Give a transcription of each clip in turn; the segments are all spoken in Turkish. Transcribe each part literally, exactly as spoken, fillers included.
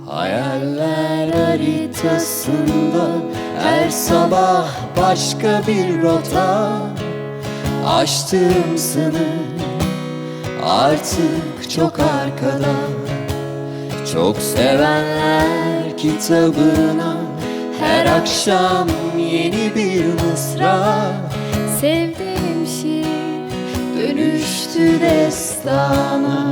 Hayaller haritasında her sabah başka bir rota. Aştığım sınır artık çok arkada. Çok sevenler kitabına her akşam yeni bir mısra. Sevdiğim şiir dönüştü destana.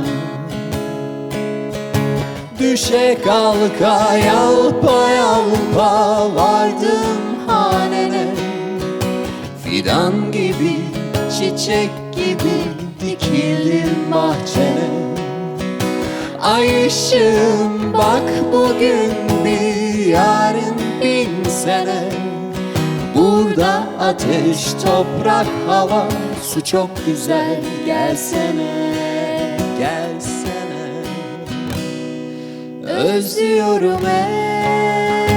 Düşe kalka yalpa yalpa vardım hanene. Fidan gibi, çiçek gibi dikildim bahçene. Ay ışığım bak bugün bir, yarın bin sene. Burada ateş, toprak, hava, su çok güzel. Gelsene, gelsene. Özlüyorum ey.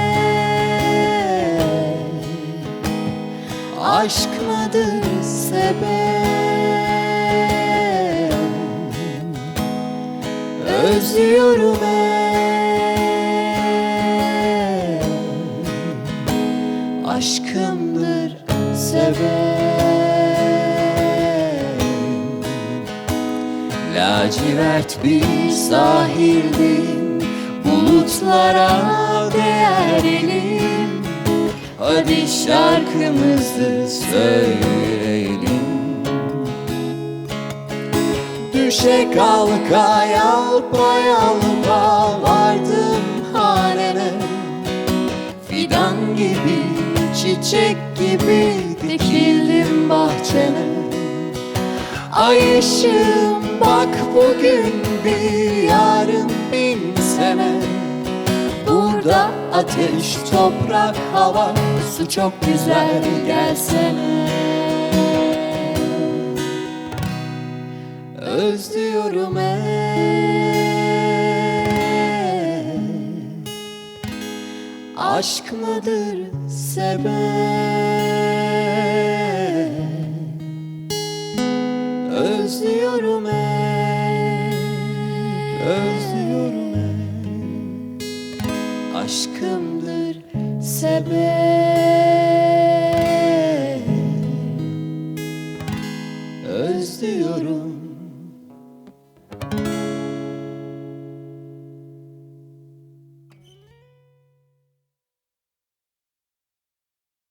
Aşk mıdır sebep? Özlüyorum ey. Aşkımdır sebep. Lacivert bir sahildim, bulutlara değer elim. Hadi şarkımızı söyleyelim. Düşe kalka yalpa yalpa vardım hanene. Fidan gibi, çiçek gibi dikildim bahçene. Ay ışığım bak bugün bir, yarın bin sene. Burada ateş, toprak, hava, su çok güzel. Gelsene. Özlüyorum ey. Aşk mıdır sebep? Özlüyorum ey. Özlüyorum ey. Aşkımdır sebep. Özlüyorum